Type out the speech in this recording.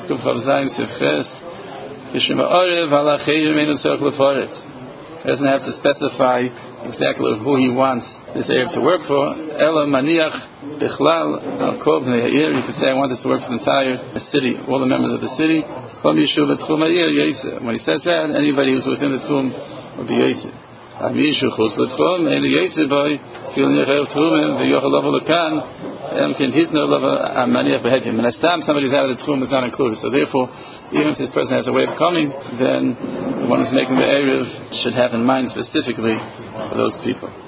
Kuf Chav Zayin Sifches Kishma Orev Halachei Menu Tzarech Lefaret. He doesn't have to specify exactly who he wants this Erev to work for. Ela Maniach Bichlal Al Kol Bnei Ha'ir. You could say, I want this to work for the entire city, all the members of the city. When he says that, anybody who's within the Tchum will be Yetzer. Somebody's out of the Tchum is not included. So therefore, even if this person has a way of coming, then the one who's making the Erev should have in mind specifically for those people.